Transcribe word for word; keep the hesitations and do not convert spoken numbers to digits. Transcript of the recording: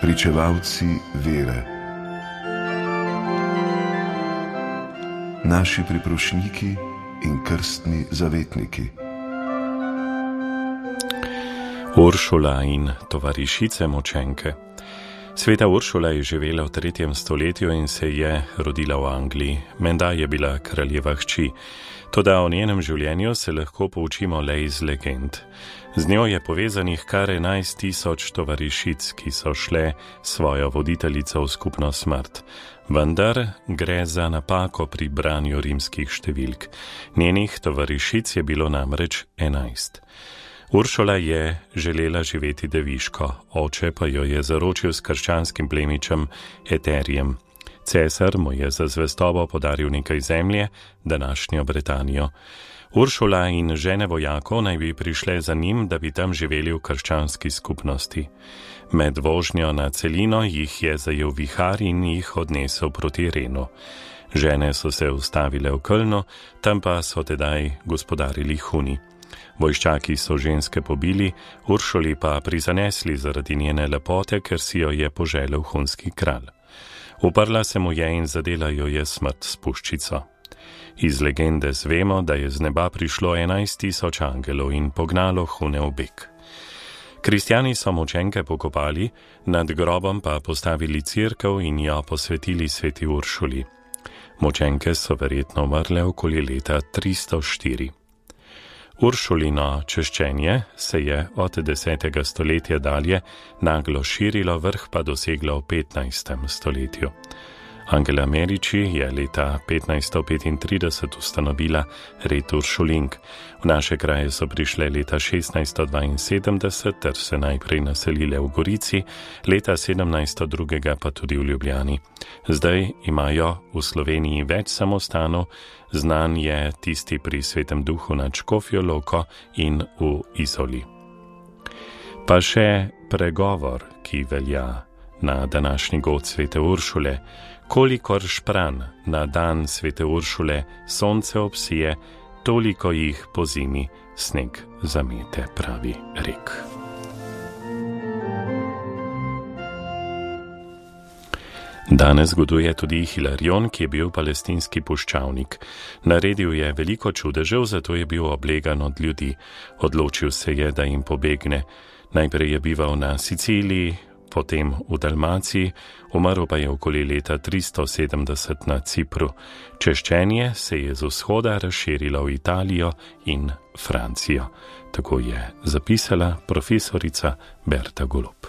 pričevalci vere, naši priprošniki in krstni zavetniki. Uršula in tovarišice Močenke. Sveta Uršula je živela v tretjem stoletju in se je rodila v Angliji. Menda je bila kraljeva hči. Toda o njenem življenju se lahko poučimo le iz legend. Z njo je povezanih kar enajst tisoč tovarišic, ki so šle svojo voditeljico v skupno smrt. Vendar gre za napako pri branju rimskih številk. Njenih tovarišic je bilo namreč enajst. Uršula je želela živeti deviško, oče pa jo je zaročil s krščanskim plemičem Eterijem. Cesar mu je za zvestobo podaril nekaj zemlje, današnjo Bretanijo. Uršula in žene vojakov naj bi prišle za njim, da bi tam živeli v krščanski skupnosti. Med vožnjo na celino jih je zajel vihar in jih odnesel proti Renu. Žene so se ustavile v Kölnu, tam pa so tedaj gospodarili Huni. Vojščaki so ženske pobili, Uršuli pa prizanesli zaradi njene lepote, ker si jo je poželel hunski kralj. Uprla se mu je in zadela jo je smrt s puščico. Iz legende zvemo, da je z neba prišlo enajst tisoč angelov in pognalo Hune v beg. Kristjani so Močenke pokopali, nad grobom pa postavili cerkev in jo posvetili sveti Uršuli. Močenke so verjetno umrle okoli leta tristo štiri. Uršulino češčenje se je od desetega stoletja dalje naglo širilo, vrh pa doseglo v petnajstem stoletju. Angela Merici je leta petnajsto petintrideset ustanovila red Uršulink. V naše kraje so prišle leta šestnajsto dvainsedemdeset ter se najprej naselile v Gorici, leta sedemnajsto drugega pa tudi v Ljubljani. Zdaj imajo v Sloveniji več samostanov, znan je tisti pri Svetem Duhu nad Škofjo Loko in v Izoli. Pa še pregovor, ki velja na današnji god svete Uršule: kolikor špran na dan svete Uršule sonce obsije, toliko jih po zimi sneg zamete, pravi rek. Danes goduje tudi Hilarion, ki je bil palestinski puščavnik. Naredil je veliko čudežev, zato je bil oblegan od ljudi. Odločil se je, da jim pobegne. Najprej je bival na Siciliji, potem v Dalmaciji, umrl pa je okoli leta tristo sedemdeset na Cipru. Češčenje se je z vzhoda razširilo v Italijo in Francijo. Tako je zapisala profesorica Berta Golob.